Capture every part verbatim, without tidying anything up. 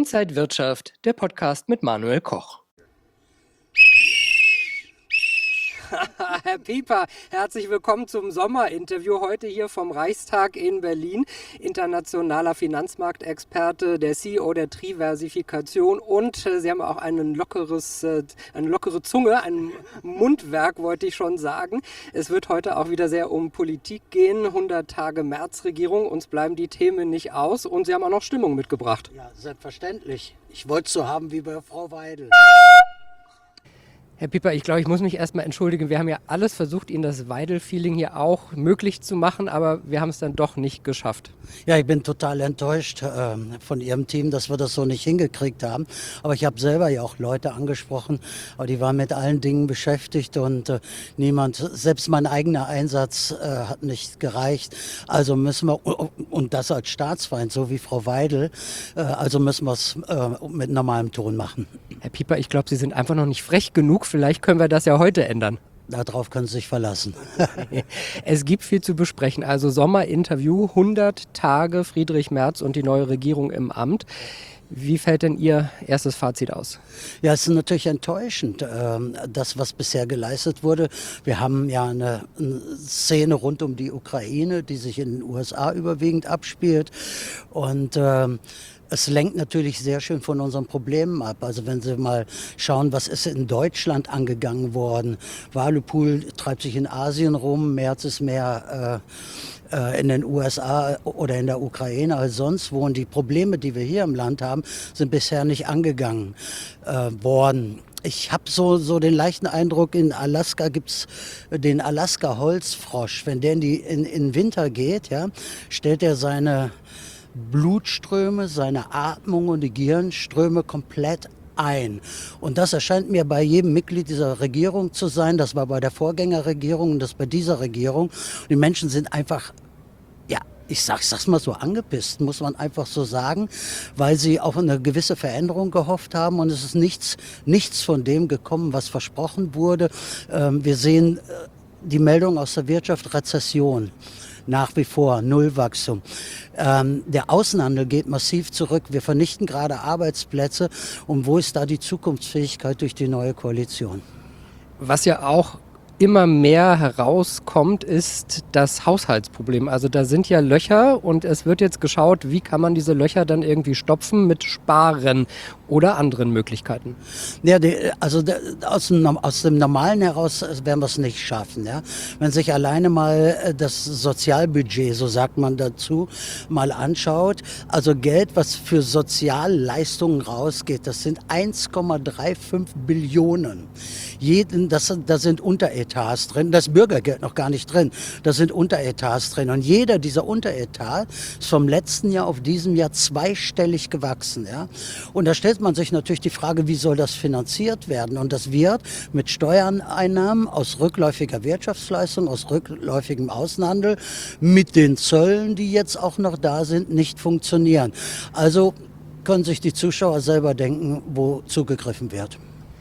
Inside Wirtschaft, der Podcast mit Manuel Koch. Herr Pieper, herzlich willkommen zum Sommerinterview heute hier vom Reichstag in Berlin. Internationaler Finanzmarktexperte, der C E O der Triversifikation und äh, Sie haben auch einen lockeres, äh, eine lockere Zunge, ein Mundwerk, wollte ich schon sagen. Es wird heute auch wieder sehr um Politik gehen, hundert Tage Märzregierung, uns bleiben die Themen nicht aus und Sie haben auch noch Stimmung mitgebracht. Ja, selbstverständlich. Ich wollte es so haben wie bei Frau Weidel. Herr Pieper, ich glaube, ich muss mich erstmal entschuldigen. Wir haben ja alles versucht, Ihnen das Weidel-Feeling hier auch möglich zu machen, aber wir haben es dann doch nicht geschafft. Ja, ich bin total enttäuscht äh, von Ihrem Team, dass wir das so nicht hingekriegt haben. Aber ich habe selber ja auch Leute angesprochen, aber die waren mit allen Dingen beschäftigt und äh, niemand, selbst mein eigener Einsatz äh, hat nicht gereicht. Also müssen wir, und das als Staatsfeind, so wie Frau Weidel, äh, also müssen wir es äh, mit normalem Ton machen. Herr Pieper, ich glaube, Sie sind einfach noch nicht frech genug. Vielleicht können wir das ja heute ändern. Darauf können Sie sich verlassen. Es gibt viel zu besprechen. Also Sommerinterview, hundert Tage Friedrich Merz und die neue Regierung im Amt. Wie fällt denn Ihr erstes Fazit aus? Ja, es ist natürlich enttäuschend, das, was bisher geleistet wurde. Wir haben ja eine Szene rund um die Ukraine, die sich in den U S A überwiegend abspielt. Und ähm, es lenkt natürlich sehr schön von unseren Problemen ab. Also wenn Sie mal schauen, was ist in Deutschland angegangen worden. Walepool treibt sich in Asien rum, Merz ist mehr äh, in den U S A oder in der Ukraine als sonst wo. Und die Probleme, die wir hier im Land haben, sind bisher nicht angegangen äh, worden. Ich habe so, so den leichten Eindruck, in Alaska gibt's den Alaska-Holzfrosch. Wenn der in, die, in, in den Winter geht, ja, stellt er seine Blutströme, seine Atmung und die Gehirnströme komplett ein. Und das erscheint mir bei jedem Mitglied dieser Regierung zu sein. Das war bei der Vorgängerregierung und das bei dieser Regierung. Die Menschen sind einfach, ja, ich sag, sag's mal so, angepisst, muss man einfach so sagen, weil sie auf eine gewisse Veränderung gehofft haben und es ist nichts, nichts von dem gekommen, was versprochen wurde. Ähm, wir sehen die Meldung aus der Wirtschaft, Rezession. Nach wie vor Nullwachstum. Ähm, der Außenhandel geht massiv zurück. Wir vernichten gerade Arbeitsplätze. Und wo ist da die Zukunftsfähigkeit durch die neue Koalition? Was ja auch immer mehr herauskommt, ist das Haushaltsproblem. Also da sind ja Löcher und es wird jetzt geschaut, wie kann man diese Löcher dann irgendwie stopfen mit Sparen oder anderen Möglichkeiten. Ja, die, also aus dem, aus dem Normalen heraus werden wir es nicht schaffen. Ja? Wenn sich alleine mal das Sozialbudget, so sagt man dazu, mal anschaut, also Geld, was für Sozialleistungen rausgeht, das sind eins Komma fünfunddreißig Billionen. Jeden, das, das sind Unteretats drin, das Bürgergeld noch gar nicht drin, das sind Unteretats drin. Und jeder dieser Unteretat ist vom letzten Jahr auf diesem Jahr zweistellig gewachsen. Ja? Und da stellt man sich natürlich die Frage, wie soll das finanziert werden? Und das wird mit Steuereinnahmen aus rückläufiger Wirtschaftsleistung, aus rückläufigem Außenhandel, mit den Zöllen, die jetzt auch noch da sind, nicht funktionieren. Also können sich die Zuschauer selber denken, wo zugegriffen wird.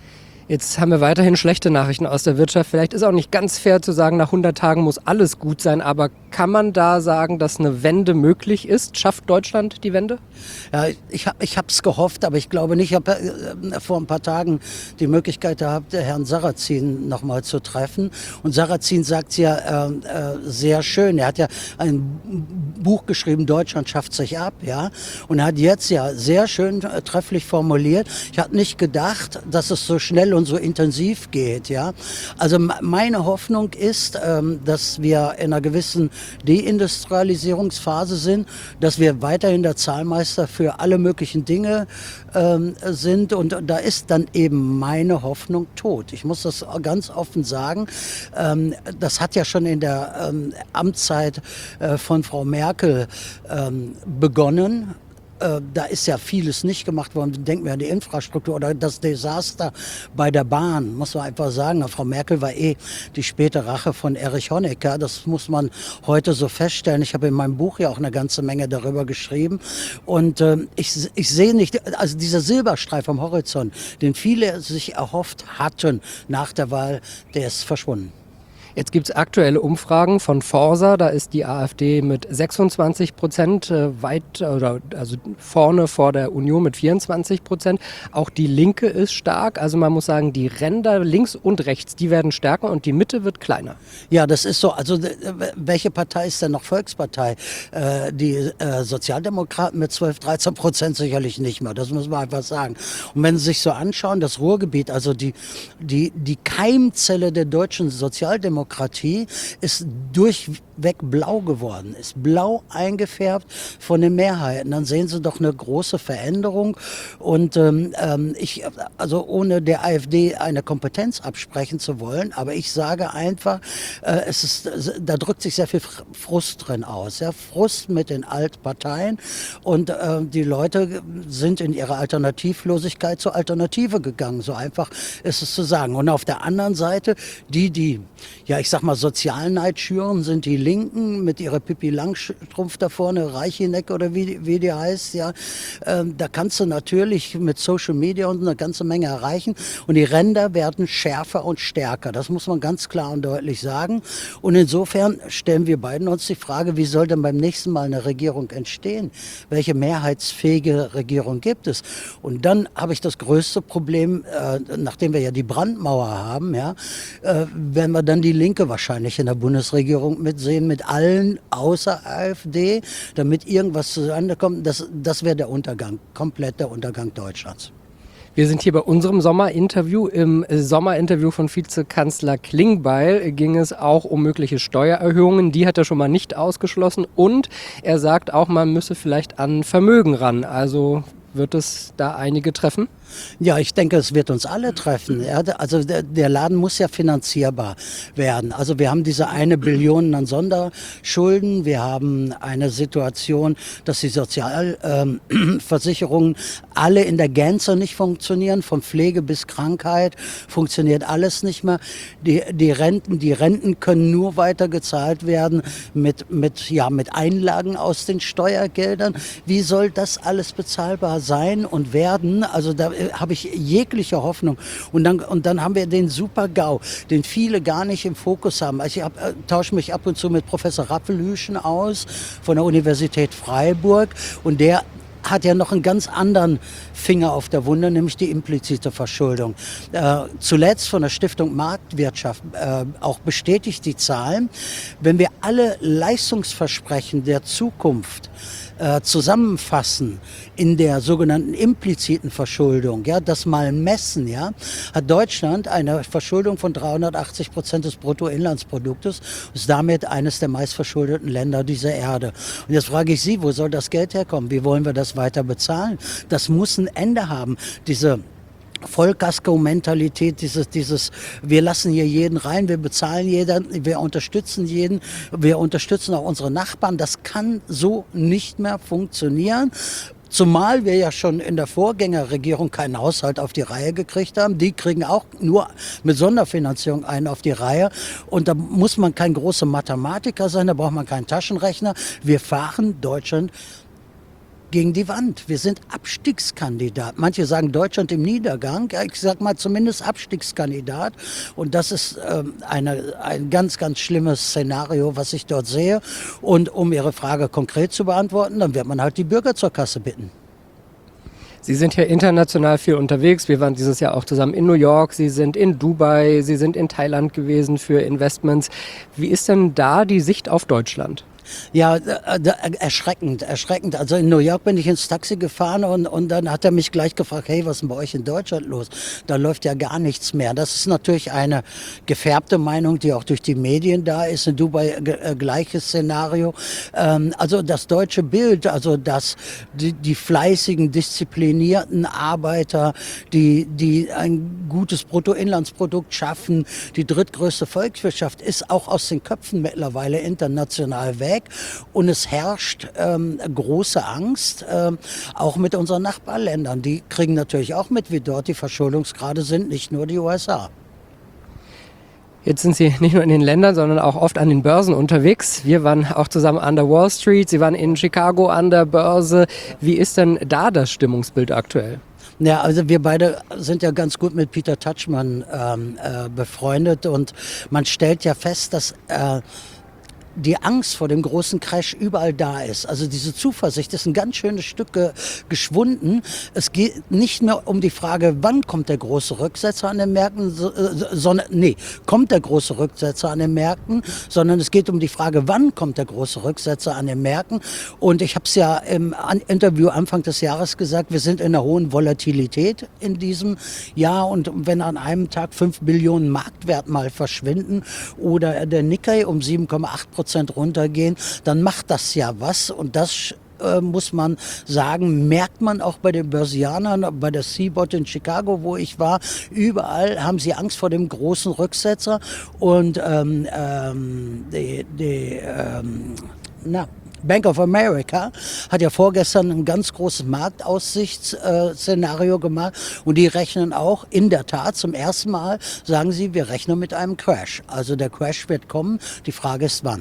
Jetzt haben wir weiterhin schlechte Nachrichten aus der Wirtschaft. Vielleicht ist auch nicht ganz fair zu sagen, nach hundert Tagen muss alles gut sein. Aber kann man da sagen, dass eine Wende möglich ist? Schafft Deutschland die Wende? Ja, ich habe ich es gehofft, aber ich glaube nicht. Ich habe äh, vor ein paar Tagen die Möglichkeit gehabt, Herrn Sarrazin noch mal zu treffen. Und Sarrazin sagt ja äh, äh, sehr schön. Er hat ja ein Buch geschrieben, Deutschland schafft sich ab. Ja? Und er hat jetzt ja sehr schön äh, trefflich formuliert. Ich hatte nicht gedacht, dass es so schnell und so intensiv geht, ja. Also meine Hoffnung ist, ähm, dass wir in einer gewissen Deindustrialisierungsphase sind, dass wir weiterhin der Zahlmeister für alle möglichen Dinge ähm, sind und da ist dann eben meine Hoffnung tot. Ich muss das ganz offen sagen. Ähm, das hat ja schon in der ähm, Amtszeit äh, von Frau Merkel ähm, begonnen. Da ist ja vieles nicht gemacht worden. Denken wir an die Infrastruktur oder das Desaster bei der Bahn, muss man einfach sagen. Frau Merkel war eh die späte Rache von Erich Honecker. Das muss man heute so feststellen. Ich habe in meinem Buch ja auch eine ganze Menge darüber geschrieben. Und äh, ich, ich sehe nicht, also dieser Silberstreif am Horizont, den viele sich erhofft hatten nach der Wahl, der ist verschwunden. Jetzt gibt es aktuelle Umfragen von Forsa, da ist die AfD mit sechsundzwanzig Prozent äh, weit, oder also vorne vor der Union mit vierundzwanzig Prozent. Auch die Linke ist stark, also man muss sagen, die Ränder links und rechts, die werden stärker und die Mitte wird kleiner. Ja, das ist so. Also welche Partei ist denn noch Volkspartei? Äh, die äh, Sozialdemokraten mit zwölf, dreizehn Prozent sicherlich nicht mehr, das muss man einfach sagen. Und wenn Sie sich so anschauen, das Ruhrgebiet, also die, die, die Keimzelle der deutschen Sozialdemokratie, Demokratie ist durchweg blau geworden, ist blau eingefärbt von den Mehrheiten. Dann sehen Sie doch eine große Veränderung. Und ähm, ich, also ohne der AfD eine Kompetenz absprechen zu wollen, aber ich sage einfach, äh, es ist, da drückt sich sehr viel Frust drin aus. Ja? Frust mit den Altparteien und äh, die Leute sind in ihrer Alternativlosigkeit zur Alternative gegangen. So einfach ist es zu sagen. Und auf der anderen Seite, die, die ja, ich sag mal, Sozialneid schüren, sind die Linken mit ihrer Pippi Langstrumpf da vorne, Reicheneck oder wie, wie die heißt, ja. Ähm, da kannst du natürlich mit Social Media und eine ganze Menge erreichen. Und die Ränder werden schärfer und stärker. Das muss man ganz klar und deutlich sagen. Und insofern stellen wir beiden uns die Frage, wie soll denn beim nächsten Mal eine Regierung entstehen? Welche mehrheitsfähige Regierung gibt es? Und dann habe ich das größte Problem, äh, nachdem wir ja die Brandmauer haben, ja, äh, wenn wir dann die Linke wahrscheinlich in der Bundesregierung mitsehen, mit allen außer AfD, damit irgendwas zustande kommt. Das, das wäre der Untergang, komplett der Untergang Deutschlands. Wir sind hier bei unserem Sommerinterview. Im Sommerinterview von Vizekanzler Klingbeil ging es auch um mögliche Steuererhöhungen. Die hat er schon mal nicht ausgeschlossen. Und er sagt auch, man müsse vielleicht an Vermögen ran. Also wird es da einige treffen? Ja, ich denke, es wird uns alle treffen. Ja, also der, der Laden muss ja finanzierbar werden. Also wir haben diese eine Billion an Sonderschulden. Wir haben eine Situation, dass die Sozialversicherungen ähm, alle in der Gänze nicht funktionieren. Von Pflege bis Krankheit funktioniert alles nicht mehr. Die, die Renten, die Renten können nur weiter gezahlt werden mit, mit, ja, mit Einlagen aus den Steuergeldern. Wie soll das alles bezahlbar sein und werden? Also da habe ich jegliche Hoffnung. Und dann, und dann haben wir den Super-GAU, den viele gar nicht im Fokus haben. Also ich hab, äh, tausche mich ab und zu mit Professor Rappelhüschen aus von der Universität Freiburg und der hat ja noch einen ganz anderen Finger auf der Wunde, nämlich die implizite Verschuldung. Äh, zuletzt von der Stiftung Marktwirtschaft äh, auch bestätigt die Zahlen, wenn wir alle Leistungsversprechen der Zukunft äh, zusammenfassen in der sogenannten impliziten Verschuldung, ja, das mal messen, ja, hat Deutschland eine Verschuldung von dreihundertachtzig Prozent des Bruttoinlandsproduktes, ist damit eines der meistverschuldeten Länder dieser Erde. Und jetzt frage ich Sie, wo soll das Geld herkommen? Wie wollen wir das weiter bezahlen? Das muss ein Ende haben. Diese Vollkasko-Mentalität, dieses, dieses, wir lassen hier jeden rein, wir bezahlen jeden, wir unterstützen jeden, wir unterstützen auch unsere Nachbarn. Das kann so nicht mehr funktionieren. Zumal wir ja schon in der Vorgängerregierung keinen Haushalt auf die Reihe gekriegt haben. Die kriegen auch nur mit Sonderfinanzierung einen auf die Reihe. Und da muss man kein großer Mathematiker sein, da braucht man keinen Taschenrechner. Wir fahren Deutschland gegen die Wand. Wir sind Abstiegskandidat. Manche sagen Deutschland im Niedergang. Ja, ich sag mal zumindest Abstiegskandidat. Und das ist ähm, eine, ein ganz, ganz schlimmes Szenario, was ich dort sehe. Und um Ihre Frage konkret zu beantworten, dann wird man halt die Bürger zur Kasse bitten. Sie sind ja international viel unterwegs. Wir waren dieses Jahr auch zusammen in New York. Sie sind in Dubai, Sie sind in Thailand gewesen für Investments. Wie ist denn da die Sicht auf Deutschland? Ja, erschreckend, erschreckend. Also in New York bin ich ins Taxi gefahren und, und dann hat er mich gleich gefragt, hey, was ist denn bei euch in Deutschland los? Da läuft ja gar nichts mehr. Das ist natürlich eine gefärbte Meinung, die auch durch die Medien da ist. In Dubai äh, gleiches Szenario. Ähm, also das deutsche Bild, also dass die, die fleißigen, disziplinierten Arbeiter, die, die ein gutes Bruttoinlandsprodukt schaffen, die drittgrößte Volkswirtschaft, ist auch aus den Köpfen mittlerweile international weg. Und es herrscht ähm, große Angst, ähm, auch mit unseren Nachbarländern. Die kriegen natürlich auch mit, wie dort die Verschuldungsgrade sind, nicht nur die U S A. Jetzt sind Sie nicht nur in den Ländern, sondern auch oft an den Börsen unterwegs. Wir waren auch zusammen an der Wall Street, Sie waren in Chicago an der Börse. Wie ist denn da das Stimmungsbild aktuell? Ja, also wir beide sind ja ganz gut mit Peter Tutchman ähm, äh, befreundet und man stellt ja fest, dass äh, die Angst vor dem großen Crash überall da ist. Also diese Zuversicht ist ein ganz schönes Stück ge geschwunden. Es geht nicht mehr um die Frage, wann kommt der große Rücksetzer an den Märkten, so, äh, sondern, nee, kommt der große Rücksetzer an den Märkten, sondern es geht um die Frage, wann kommt der große Rücksetzer an den Märkten. Und ich habe es ja im an Interview Anfang des Jahres gesagt, wir sind in einer hohen Volatilität in diesem Jahr und wenn an einem Tag fünf Billionen Marktwert mal verschwinden oder der Nikkei um sieben Komma acht Prozent runtergehen, dann macht das ja was und das äh, muss man sagen, merkt man auch bei den Börsianern, bei der Seabot in Chicago, wo ich war, überall haben sie Angst vor dem großen Rücksetzer und ähm, ähm, die, die ähm, na, Bank of America hat ja vorgestern ein ganz großes Marktaussichtsszenario gemacht und die rechnen auch in der Tat zum ersten Mal, sagen sie, wir rechnen mit einem Crash. Also der Crash wird kommen, die Frage ist wann.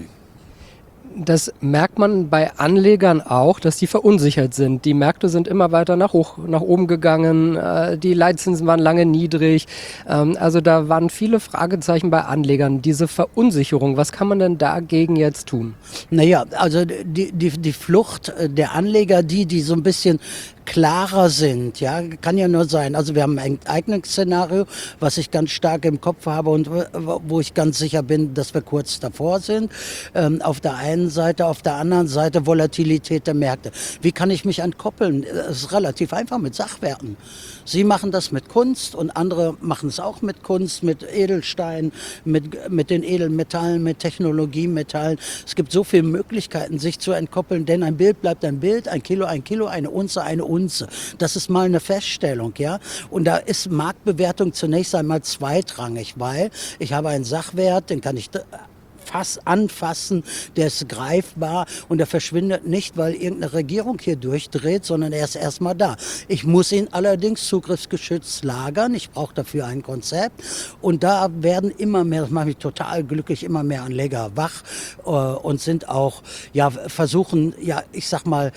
Das merkt man bei Anlegern auch, dass die verunsichert sind. Die Märkte sind immer weiter nach, hoch, nach oben gegangen, die Leitzinsen waren lange niedrig. Also da waren viele Fragezeichen bei Anlegern. Diese Verunsicherung, was kann man denn dagegen jetzt tun? Naja, also die, die, die Flucht der Anleger, die, die so ein bisschen klarer sind, ja, kann ja nur sein. Also wir haben ein eigenes Szenario, was ich ganz stark im Kopf habe und wo ich ganz sicher bin, dass wir kurz davor sind. Ähm, auf der einen Seite, auf der anderen Seite Volatilität der Märkte. Wie kann ich mich entkoppeln? Das ist relativ einfach mit Sachwerten. Sie machen das mit Kunst und andere machen es auch mit Kunst, mit Edelsteinen, mit, mit den Edelmetallen, mit Technologiemetallen. Es gibt so viele Möglichkeiten, sich zu entkoppeln, denn ein Bild bleibt ein Bild, ein Kilo, ein Kilo, eine Unze, eine Unze. Das ist mal eine Feststellung, ja. Und da ist Marktbewertung zunächst einmal zweitrangig, weil ich habe einen Sachwert, den kann ich Fass anfassen, der ist greifbar und der verschwindet nicht, weil irgendeine Regierung hier durchdreht, sondern er ist erstmal da. Ich muss ihn allerdings zugriffsgeschützt lagern, ich brauche dafür ein Konzept und da werden immer mehr, das macht mich total glücklich, immer mehr Anleger wach äh, und sind auch, ja, versuchen, ja, ich sag mal,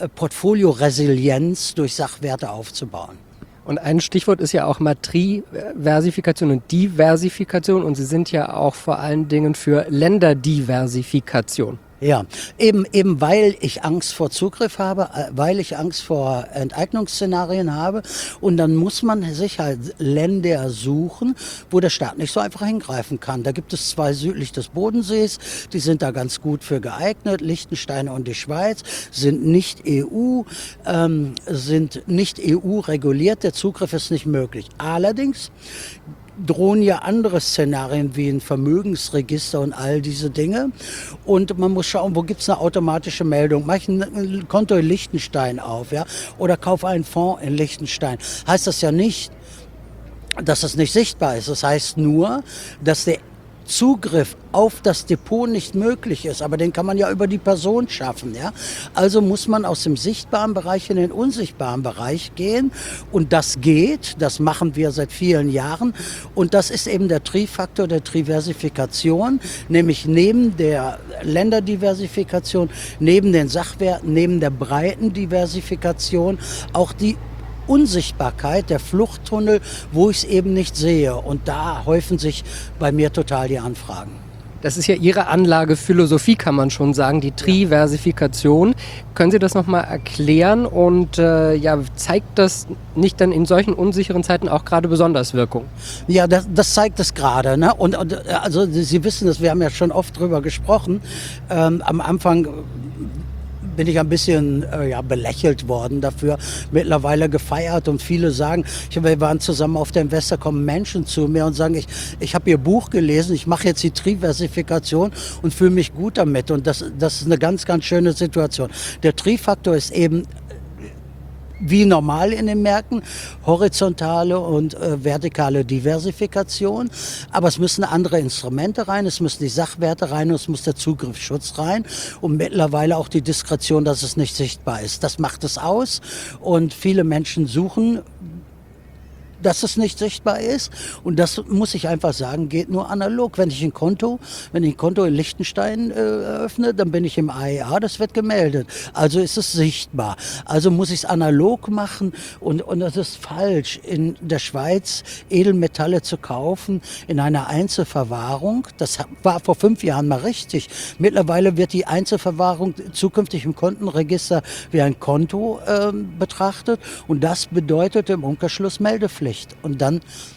Portfolio-Resilienz durch Sachwerte aufzubauen. Und ein Stichwort ist ja auch mal Triversifikation und Diversifikation und Sie sind ja auch vor allen Dingen für Länderdiversifikation. Ja, eben, eben weil ich Angst vor Zugriff habe, weil ich Angst vor Enteignungsszenarien habe und dann muss man sich halt Länder suchen, wo der Staat nicht so einfach hingreifen kann. Da gibt es zwei südlich des Bodensees, die sind da ganz gut für geeignet. Liechtenstein und die Schweiz sind nicht E U, ähm, sind nicht E U reguliert, der Zugriff ist nicht möglich. Allerdings drohen ja andere Szenarien wie ein Vermögensregister und all diese Dinge. Und man muss schauen, wo gibt es eine automatische Meldung. Mach ich ein Konto in Liechtenstein auf, ja, oder kauf einen Fonds in Liechtenstein. Heißt das ja nicht, dass es nicht sichtbar ist. Das heißt nur, dass der Zugriff auf das Depot nicht möglich ist, aber den kann man ja über die Person schaffen, ja. Also muss man aus dem sichtbaren Bereich in den unsichtbaren Bereich gehen und das geht, das machen wir seit vielen Jahren und das ist eben der Tri-Faktor der Triversifikation, nämlich neben der Länderdiversifikation, neben den Sachwerten, neben der breiten Diversifikation auch die Unsichtbarkeit, der Fluchttunnel, wo ich es eben nicht sehe. Und da häufen sich bei mir total die Anfragen. Das ist ja Ihre Anlagephilosophie, kann man schon sagen, die Triversifikation. Können Sie das nochmal erklären und äh, ja, zeigt das nicht dann in solchen unsicheren Zeiten auch gerade besonders Wirkung? Ja, das, das zeigt es gerade. Ne? Und, und also Sie wissen das, wir haben ja schon oft drüber gesprochen. Ähm, am Anfang bin ich ein bisschen äh, ja, belächelt worden dafür, mittlerweile gefeiert und viele sagen, ich, wir waren zusammen auf der Investor, kommen Menschen zu mir und sagen, ich, ich habe ihr Buch gelesen, ich mache jetzt die Triversifikation und fühle mich gut damit und das, das ist eine ganz, ganz schöne Situation. Der Tri-Faktor ist eben wie normal in den Märkten, horizontale und äh, vertikale Diversifikation. Aber es müssen andere Instrumente rein, es müssen die Sachwerte rein und es muss der Zugriffsschutz rein. Und mittlerweile auch die Diskretion, dass es nicht sichtbar ist. Das macht es aus. Und viele Menschen suchen dass es nicht sichtbar ist. Und das muss ich einfach sagen, geht nur analog. Wenn ich ein Konto, wenn ich ein Konto in Liechtenstein äh, eröffne, dann bin ich im A E A, das wird gemeldet. Also ist es sichtbar. Also muss ich es analog machen und, und das ist falsch, in der Schweiz Edelmetalle zu kaufen in einer Einzelverwahrung. Das war vor fünf Jahren mal richtig. Mittlerweile wird die Einzelverwahrung zukünftig im Kontenregister wie ein Konto äh, betrachtet und das bedeutet im Umkehrschluss Meldepflicht. Und dann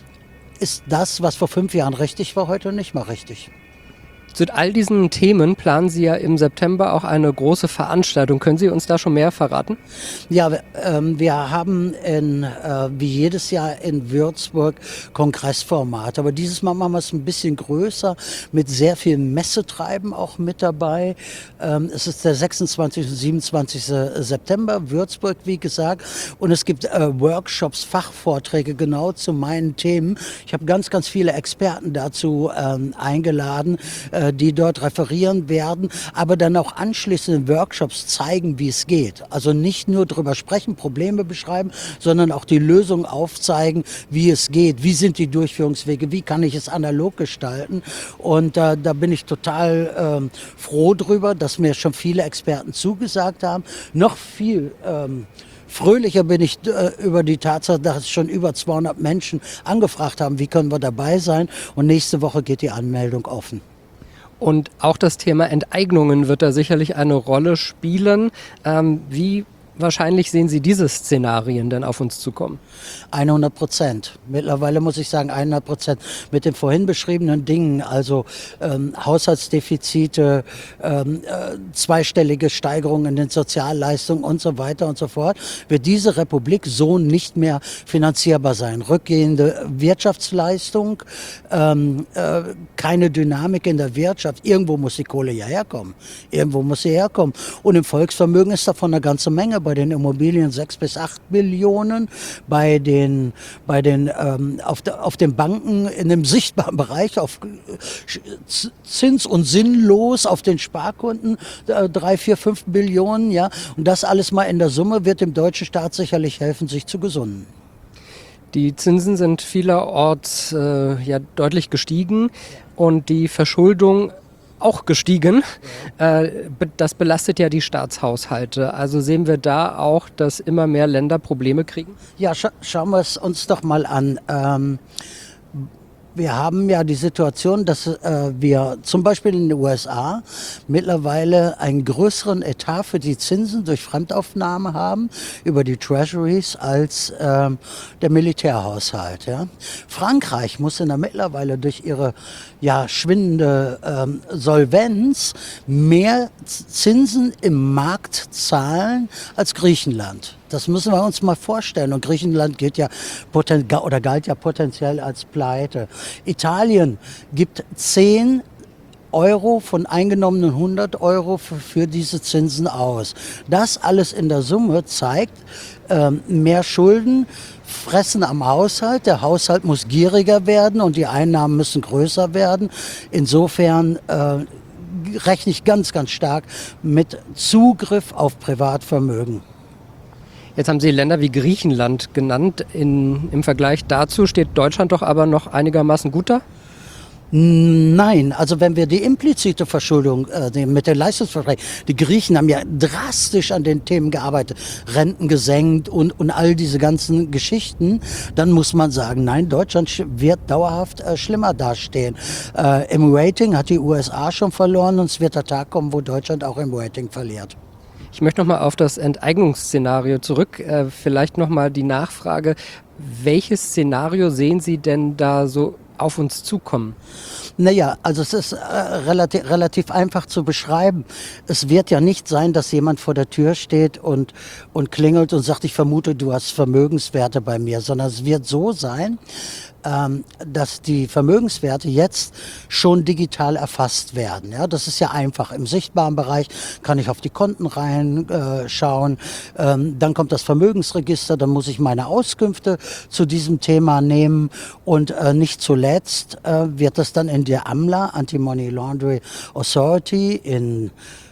ist das, was vor fünf Jahren richtig war, heute nicht mehr richtig. Zu all diesen Themen planen Sie ja im September auch eine große Veranstaltung. Können Sie uns da schon mehr verraten? Ja, wir, ähm, wir haben in, äh, wie jedes Jahr in Würzburg Kongressformat. Aber dieses Mal machen wir es ein bisschen größer, mit sehr viel Messetreiben auch mit dabei. Ähm, es ist der sechsundzwanzigste und siebenundzwanzigste September, Würzburg, wie gesagt. Und es gibt äh, Workshops, Fachvorträge genau zu meinen Themen. Ich habe ganz, ganz viele Experten dazu ähm, eingeladen, äh, die dort referieren werden, aber dann auch anschließend Workshops zeigen, wie es geht. Also nicht nur drüber sprechen, Probleme beschreiben, sondern auch die Lösung aufzeigen, wie es geht, wie sind die Durchführungswege, wie kann ich es analog gestalten. Und äh, da bin ich total ähm, froh drüber, dass mir schon viele Experten zugesagt haben. Noch viel ähm, fröhlicher bin ich äh, über die Tatsache, dass schon über zweihundert Menschen angefragt haben, wie können wir dabei sein. Und nächste Woche geht die Anmeldung offen. Und auch das Thema Enteignungen wird da sicherlich eine Rolle spielen. Ähm, wie wahrscheinlich sehen Sie diese Szenarien denn auf uns zukommen? hundert Prozent. Mittlerweile muss ich sagen hundert Prozent mit den vorhin beschriebenen Dingen, also ähm, Haushaltsdefizite, ähm, äh, zweistellige Steigerungen in den Sozialleistungen und so weiter und so fort, wird diese Republik so nicht mehr finanzierbar sein. Rückgehende Wirtschaftsleistung, ähm, äh, keine Dynamik in der Wirtschaft. Irgendwo muss die Kohle ja herkommen. Irgendwo muss sie herkommen. Und im Volksvermögen ist davon eine ganze Menge. Bei den Immobilien sechs bis acht Billionen, bei den, bei den ähm, auf, de, auf den Banken in dem sichtbaren Bereich, auf Zins- und sinnlos auf den Sparkonten äh, drei, vier, fünf Billionen, ja. Und das alles mal in der Summe wird dem deutschen Staat sicherlich helfen, sich zu gesunden. Die Zinsen sind vielerorts äh, ja deutlich gestiegen und die Verschuldung auch gestiegen. Äh, das belastet ja die Staatshaushalte. Also sehen wir da auch, dass immer mehr Länder Probleme kriegen? Ja, scha schauen wir es uns doch mal an. Ähm, Wir haben ja die Situation, dass äh, wir zum Beispiel in den U S A mittlerweile einen größeren Etat für die Zinsen durch Fremdaufnahme haben über die Treasuries als äh, der Militärhaushalt. Ja. Frankreich muss in der mittlerweile durch ihre ja, schwindende ähm, Solvenz mehr Zinsen im Markt zahlen als Griechenland. Das müssen wir uns mal vorstellen. Und Griechenland gilt ja poten- oder galt ja potenziell als Pleite. Italien gibt zehn Euro von eingenommenen hundert Euro für, für diese Zinsen aus. Das alles in der Summe zeigt, ähm, mehr Schulden fressen am Haushalt. Der Haushalt muss gieriger werden und die Einnahmen müssen größer werden. Insofern äh, rechne ich ganz, ganz stark mit Zugriff auf Privatvermögen. Jetzt haben Sie Länder wie Griechenland genannt. In, im Vergleich dazu steht Deutschland doch aber noch einigermaßen gut da? Nein, also wenn wir die implizite Verschuldung äh, mit den Leistungsverträgen, die Griechen haben ja drastisch an den Themen gearbeitet, Renten gesenkt und, und all diese ganzen Geschichten, dann muss man sagen, nein, Deutschland wird dauerhaft äh, schlimmer dastehen. Äh, Im Rating hat die U S A schon verloren und es wird der Tag kommen, wo Deutschland auch im Rating verliert. Ich möchte noch mal auf das Enteignungsszenario zurück. Äh, vielleicht noch mal die Nachfrage, welches Szenario sehen Sie denn da so auf uns zukommen? Naja, also es ist äh, relativ, relativ einfach zu beschreiben. Es wird ja nicht sein, dass jemand vor der Tür steht und, und klingelt und sagt, ich vermute, du hast Vermögenswerte bei mir, sondern es wird so sein, ähm, dass die Vermögenswerte jetzt schon digital erfasst werden. Ja, das ist ja einfach. Im sichtbaren Bereich kann ich auf die Konten reinschauen. Äh, ähm, dann kommt das Vermögensregister, dann muss ich meine Auskünfte zu diesem Thema nehmen und äh, nicht zuletzt äh, wird das dann in der AMLA, Anti-Money Laundering Authority in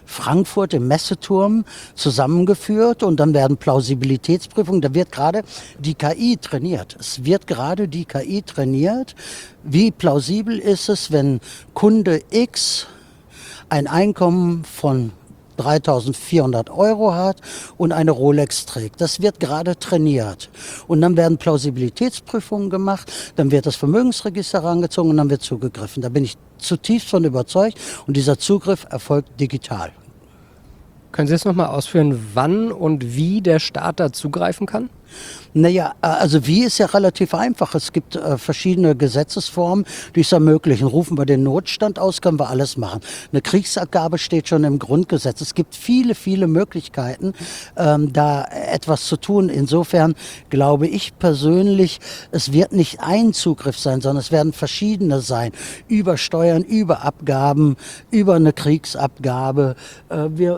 Frankfurt im Messeturm zusammengeführt und dann werden Plausibilitätsprüfungen, da wird gerade die K I trainiert. Es wird gerade die K I trainiert. Wie plausibel ist es, wenn Kunde X ein Einkommen von dreitausendvierhundert Euro hat und eine Rolex trägt. Das wird gerade trainiert. Und dann werden Plausibilitätsprüfungen gemacht, dann wird das Vermögensregister herangezogen und dann wird zugegriffen. Da bin ich zutiefst von überzeugt und dieser Zugriff erfolgt digital. Können Sie jetzt noch mal ausführen, wann und wie der Staat da zugreifen kann? Naja, also wie ist ja relativ einfach. Es gibt äh, verschiedene Gesetzesformen, die es ermöglichen. Rufen wir den Notstand aus, können wir alles machen. Eine Kriegsabgabe steht schon im Grundgesetz. Es gibt viele, viele Möglichkeiten, ähm, da etwas zu tun. Insofern glaube ich persönlich, es wird nicht ein Zugriff sein, sondern es werden verschiedene sein. Über Steuern, über Abgaben, über eine Kriegsabgabe. Äh, wir,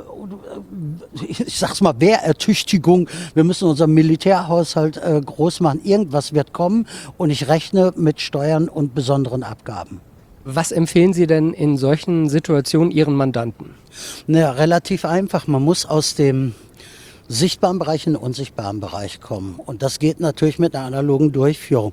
ich sag's mal, Wehrertüchtigung. Wir müssen unser Militärhaushalt äh, groß machen. Irgendwas wird kommen und ich rechne mit Steuern und besonderen Abgaben. Was empfehlen Sie denn in solchen Situationen Ihren Mandanten? Naja, relativ einfach. Man muss aus dem sichtbaren Bereich in den unsichtbaren Bereich kommen. Und das geht natürlich mit einer analogen Durchführung.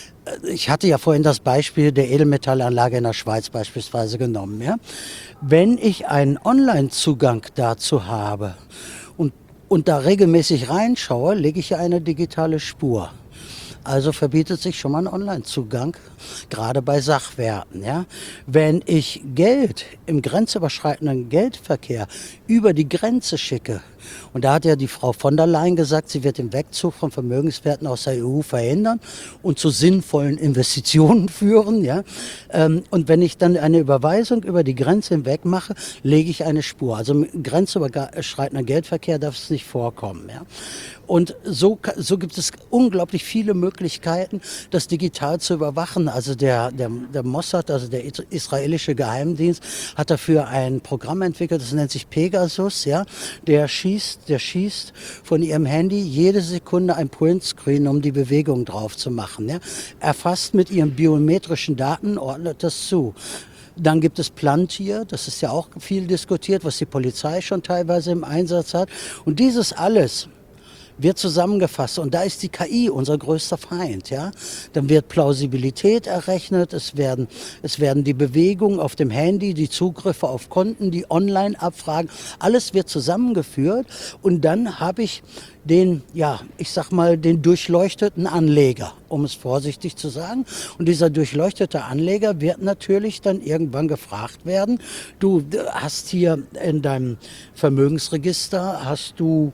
Ich hatte ja vorhin das Beispiel der Edelmetallanlage in der Schweiz beispielsweise genommen. Ja? Wenn ich einen Online-Zugang dazu habe und, und da regelmäßig reinschaue, lege ich ja eine digitale Spur. Also verbietet sich schon mal ein Online-Zugang, gerade bei Sachwerten. Ja? Wenn ich Geld im grenzüberschreitenden Geldverkehr über die Grenze schicke, und da hat ja die Frau von der Leyen gesagt, sie wird den Wegzug von Vermögenswerten aus der E U verhindern und zu sinnvollen Investitionen führen. Ja? Und wenn ich dann eine Überweisung über die Grenze hinweg mache, lege ich eine Spur. Also im grenzüberschreitender Geldverkehr darf es nicht vorkommen. Ja? Und so, so gibt es unglaublich viele Möglichkeiten, das digital zu überwachen. Also der, der, der Mossad, also der israelische Geheimdienst, hat dafür ein Programm entwickelt, das nennt sich Pegasus. Ja? Der schießt, der schießt von ihrem Handy jede Sekunde ein Printscreen, um die Bewegung drauf zu machen. Ja? Erfasst mit ihren biometrischen Daten, ordnet das zu. Dann gibt es Plantier, das ist ja auch viel diskutiert, was die Polizei schon teilweise im Einsatz hat. Und dieses alles wird zusammengefasst und da ist die K I unser größter Feind. Ja? Dann wird Plausibilität errechnet, es werden, es werden die Bewegungen auf dem Handy, die Zugriffe auf Konten, die Online-Abfragen, alles wird zusammengeführt und dann habe ich den, ja, ich sag mal, den durchleuchteten Anleger, um es vorsichtig zu sagen. Und dieser durchleuchtete Anleger wird natürlich dann irgendwann gefragt werden, du hast hier in deinem Vermögensregister, hast du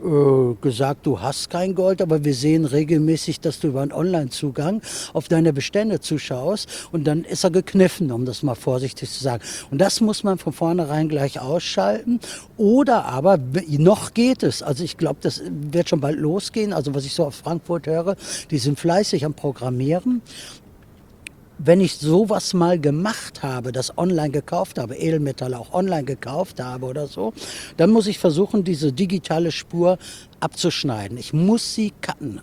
gesagt, du hast kein Gold, aber wir sehen regelmäßig, dass du über einen Online-Zugang auf deine Bestände zuschaust und dann ist er gekniffen, um das mal vorsichtig zu sagen. Und das muss man von vornherein gleich ausschalten oder aber noch geht es, also ich glaube, das wird schon bald losgehen, also was ich so aus Frankfurt höre, die sind fleißig am Programmieren. Wenn ich sowas mal gemacht habe, das online gekauft habe, Edelmetalle auch online gekauft habe oder so, dann muss ich versuchen, diese digitale Spur abzuschneiden. Ich muss sie cutten.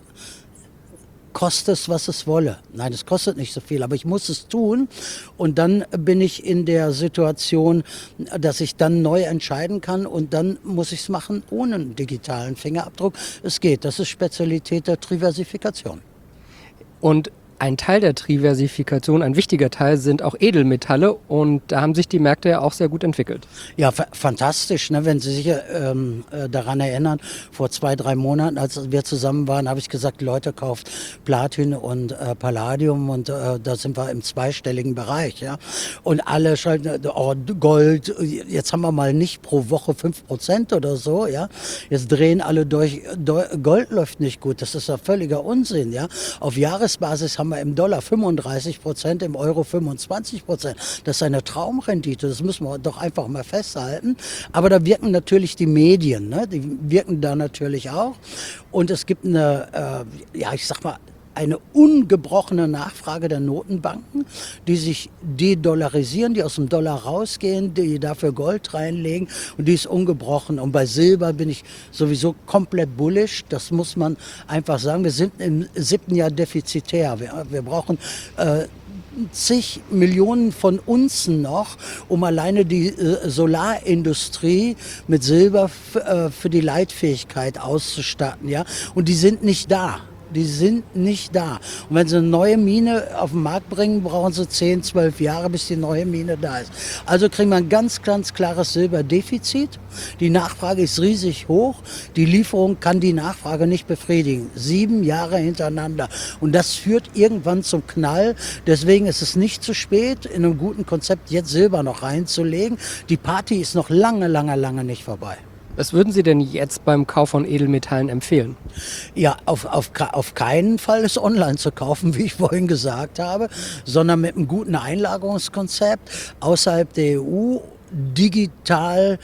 Kostet es, was es wolle. Nein, es kostet nicht so viel, aber ich muss es tun. Und dann bin ich in der Situation, dass ich dann neu entscheiden kann und dann muss ich es machen ohne einen digitalen Fingerabdruck. Es geht. Das ist Spezialität der Diversifikation. Und ein Teil der Diversifikation, ein wichtiger Teil, sind auch Edelmetalle und da haben sich die Märkte ja auch sehr gut entwickelt. Ja, f- fantastisch, ne? Wenn Sie sich ähm, äh, daran erinnern, vor zwei, drei Monaten, als wir zusammen waren, habe ich gesagt, Leute, kauft Platin und äh, Palladium und äh, da sind wir im zweistelligen Bereich. Ja? Und alle schalten, oh, Gold, jetzt haben wir mal nicht pro Woche fünf Prozent oder so. Ja? Jetzt drehen alle durch, durch, Gold läuft nicht gut, das ist ja völliger Unsinn. Ja? Auf Jahresbasis haben wir im Dollar fünfunddreißig Prozent, im Euro fünfundzwanzig Prozent. Das ist eine Traumrendite, das müssen wir doch einfach mal festhalten. Aber da wirken natürlich die Medien, ne? Die wirken da natürlich auch. Und es gibt eine, äh, ja ich sag mal, eine ungebrochene Nachfrage der Notenbanken, die sich de-dollarisieren, die aus dem Dollar rausgehen, die dafür Gold reinlegen und die ist ungebrochen. Und bei Silber bin ich sowieso komplett bullish, das muss man einfach sagen. Wir sind im siebten Jahr defizitär. Wir, wir brauchen äh, zig Millionen von Unzen noch, um alleine die äh, Solarindustrie mit Silber f- äh, für die Leitfähigkeit auszustatten. Ja? Und die sind nicht da. Die sind nicht da. Und wenn sie eine neue Mine auf den Markt bringen, brauchen sie zehn, zwölf Jahre, bis die neue Mine da ist. Also kriegen wir ein ganz, ganz klares Silberdefizit. Die Nachfrage ist riesig hoch. Die Lieferung kann die Nachfrage nicht befriedigen. Sieben Jahre hintereinander. Und das führt irgendwann zum Knall. Deswegen ist es nicht zu spät, in einem guten Konzept jetzt Silber noch reinzulegen. Die Party ist noch lange, lange, lange nicht vorbei. Was würden Sie denn jetzt beim Kauf von Edelmetallen empfehlen? Ja, auf, auf, auf keinen Fall es online zu kaufen, wie ich vorhin gesagt habe, sondern mit einem guten Einlagerungskonzept außerhalb der E U, digital,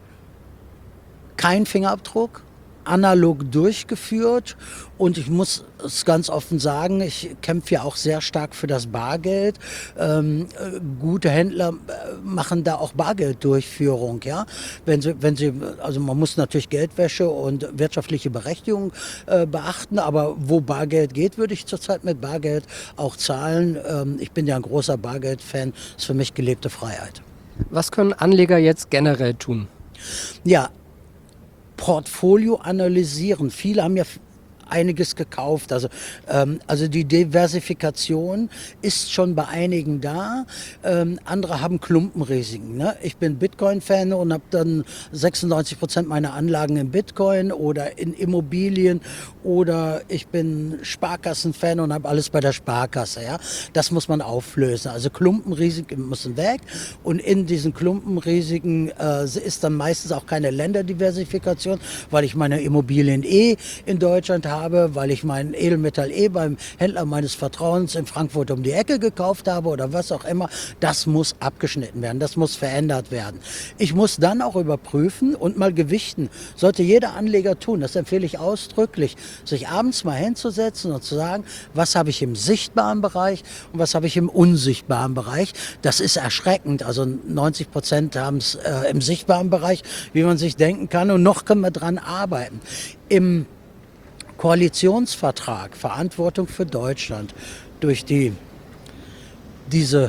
kein Fingerabdruck, analog durchgeführt. Und ich muss es ganz offen sagen, ich kämpfe ja auch sehr stark für das Bargeld. Ähm, äh, gute Händler äh, machen da auch Bargelddurchführung, ja. Wenn sie, wenn sie, also man muss natürlich Geldwäsche und wirtschaftliche Berechtigung äh, beachten, aber wo Bargeld geht, würde ich zurzeit mit Bargeld auch zahlen. Ähm, ich bin ja ein großer Bargeld-Fan, ist für mich gelebte Freiheit. Was können Anleger jetzt generell tun? Ja, Portfolio analysieren. Viele haben ja einiges gekauft. Also, ähm, also die Diversifikation ist schon bei einigen da. Ähm, andere haben Klumpenrisiken. Ne? Ich bin Bitcoin-Fan und habe dann sechsundneunzig Prozent meiner Anlagen in Bitcoin oder in Immobilien. Oder ich bin Sparkassen-Fan und habe alles bei der Sparkasse. Ja? Das muss man auflösen. Also Klumpenrisiken müssen weg. Und in diesen Klumpenrisiken äh, ist dann meistens auch keine Länderdiversifikation, weil ich meine Immobilien eh in Deutschland habe. Habe, weil ich mein Edelmetall eh beim Händler meines Vertrauens in Frankfurt um die Ecke gekauft habe oder was auch immer. Das muss abgeschnitten werden, das muss verändert werden. Ich muss dann auch überprüfen und mal gewichten. Sollte jeder Anleger tun, das empfehle ich ausdrücklich, sich abends mal hinzusetzen und zu sagen, was habe ich im sichtbaren Bereich und was habe ich im unsichtbaren Bereich. Das ist erschreckend. Also neunzig Prozent haben es äh, im sichtbaren Bereich, wie man sich denken kann. Und noch können wir dran arbeiten. Im Koalitionsvertrag, Verantwortung für Deutschland durch die, diese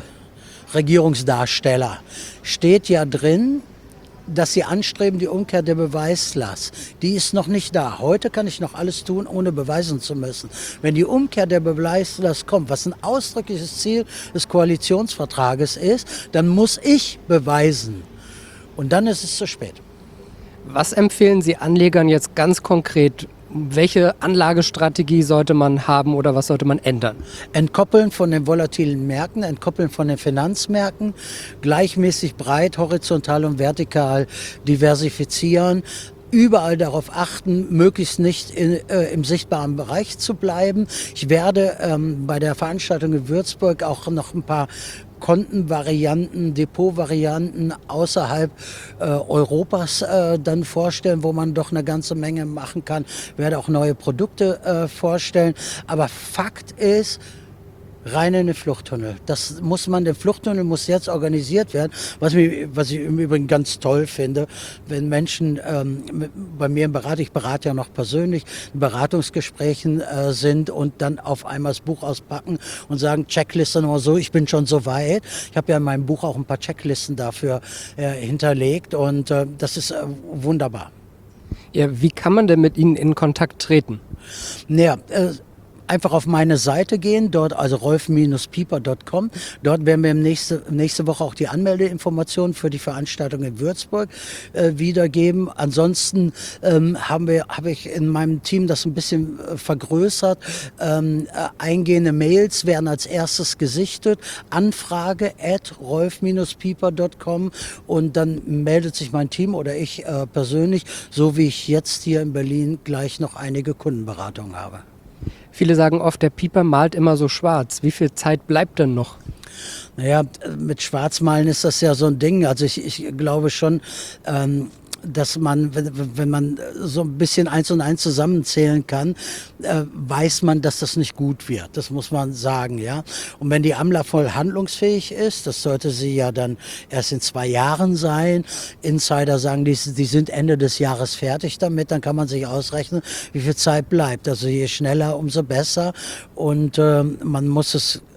Regierungsdarsteller, steht ja drin, dass sie anstreben, die Umkehr der Beweislast. Die ist noch nicht da. Heute kann ich noch alles tun, ohne beweisen zu müssen. Wenn die Umkehr der Beweislast kommt, was ein ausdrückliches Ziel des Koalitionsvertrages ist, dann muss ich beweisen. Und dann ist es zu spät. Was empfehlen Sie Anlegern jetzt ganz konkret? Welche Anlagestrategie sollte man haben oder was sollte man ändern? Entkoppeln von den volatilen Märkten, entkoppeln von den Finanzmärkten, gleichmäßig breit, horizontal und vertikal diversifizieren. Überall darauf achten, möglichst nicht in, äh, im sichtbaren Bereich zu bleiben. Ich werde ähm, bei der Veranstaltung in Würzburg auch noch ein paar Kontenvarianten, Depotvarianten außerhalb äh, Europas äh, dann vorstellen, wo man doch eine ganze Menge machen kann. Ich werde auch neue Produkte äh, vorstellen. Aber Fakt ist, rein in den Fluchttunnel. Das muss man, der Fluchttunnel muss jetzt organisiert werden. Was, mich, was ich im Übrigen ganz toll finde, wenn Menschen ähm, bei mir im Berat, ich berate ja noch persönlich, in Beratungsgesprächen äh, sind und dann auf einmal das Buch auspacken und sagen, Checkliste nur so, ich bin schon so weit. Ich habe ja in meinem Buch auch ein paar Checklisten dafür äh, hinterlegt und äh, das ist äh, wunderbar. Ja, wie kann man denn mit Ihnen in Kontakt treten? Naja, äh, einfach auf meine Seite gehen, dort also rolf Bindestrich pieper Punkt com. Dort werden wir nächste, nächste Woche auch die Anmeldeinformationen für die Veranstaltung in Würzburg äh, wiedergeben. Ansonsten ähm, haben wir, habe ich in meinem Team das ein bisschen äh, vergrößert. Ähm, äh, eingehende Mails werden als erstes gesichtet. Anfrage at rolf Bindestrich pieper Punkt com und dann meldet sich mein Team oder ich äh, persönlich, so wie ich jetzt hier in Berlin gleich noch einige Kundenberatungen habe. Viele sagen oft, der Pieper malt immer so schwarz. Wie viel Zeit bleibt denn noch? Naja, mit Schwarzmalen ist das ja so ein Ding. Also ich, ich glaube schon, ähm, dass man, wenn, wenn man so ein bisschen eins und eins zusammenzählen kann, äh, weiß man, dass das nicht gut wird. Das muss man sagen, ja. Und wenn die Amla voll handlungsfähig ist, das sollte sie ja dann erst in zwei Jahren sein. Insider sagen, die, die sind Ende des Jahres fertig damit. Dann kann man sich ausrechnen, wie viel Zeit bleibt. Also je schneller, umso besser. Und äh, man muss es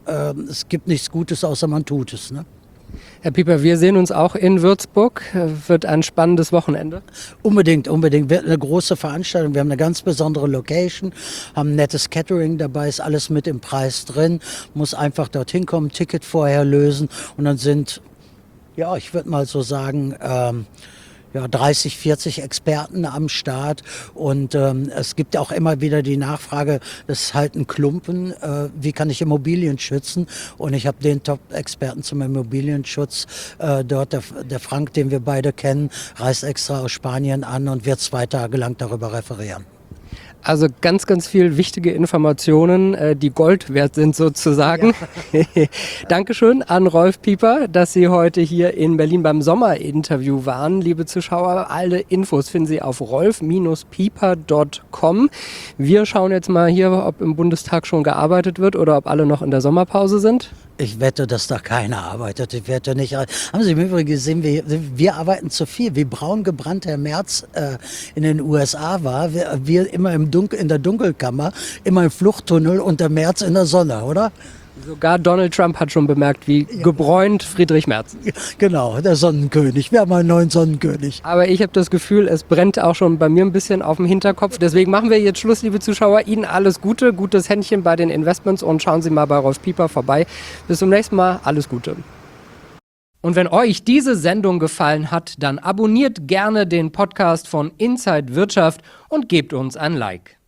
äh, es gibt nichts Gutes, außer man tut es. Ne? Herr Pieper, wir sehen uns auch in Würzburg. Wird ein spannendes Wochenende. Unbedingt, unbedingt. Wird eine große Veranstaltung. Wir haben eine ganz besondere Location, haben ein nettes Catering dabei, ist alles mit im Preis drin. Muss einfach dorthin kommen, Ticket vorher lösen und dann sind, ja, ich würde mal so sagen, ähm, ja, dreißig, vierzig Experten am Start und ähm, es gibt auch immer wieder die Nachfrage, das ist halt ein Klumpen, äh, wie kann ich Immobilien schützen? Und ich habe den Top-Experten zum Immobilienschutz äh, dort, der, der Frank, den wir beide kennen, reist extra aus Spanien an und wird zwei Tage lang darüber referieren. Also ganz, ganz viel wichtige Informationen, äh, die Gold wert sind sozusagen. Ja. Dankeschön an Rolf Pieper, dass Sie heute hier in Berlin beim Sommerinterview waren. Liebe Zuschauer, alle Infos finden Sie auf rolf pieper punkt com. Wir schauen jetzt mal hier, ob im Bundestag schon gearbeitet wird oder ob alle noch in der Sommerpause sind. Ich wette, dass da keiner arbeitet. Ich wette nicht. Haben Sie im Übrigen gesehen, wir, wir arbeiten zu viel. Wie braun gebrannt Herr Merz äh, in den U S A war. Wir, wir immer im Dunkel, in der Dunkelkammer, immer im Fluchttunnel und der Merz in der Sonne, oder? Sogar Donald Trump hat schon bemerkt, wie ja. gebräunt Friedrich Merz. Genau, der Sonnenkönig. Wir haben einen neuen Sonnenkönig. Aber ich habe das Gefühl, es brennt auch schon bei mir ein bisschen auf dem Hinterkopf. Deswegen machen wir jetzt Schluss, liebe Zuschauer. Ihnen alles Gute, gutes Händchen bei den Investments und schauen Sie mal bei Rolf Pieper vorbei. Bis zum nächsten Mal. Alles Gute. Und wenn euch diese Sendung gefallen hat, dann abonniert gerne den Podcast von Inside Wirtschaft und gebt uns ein Like.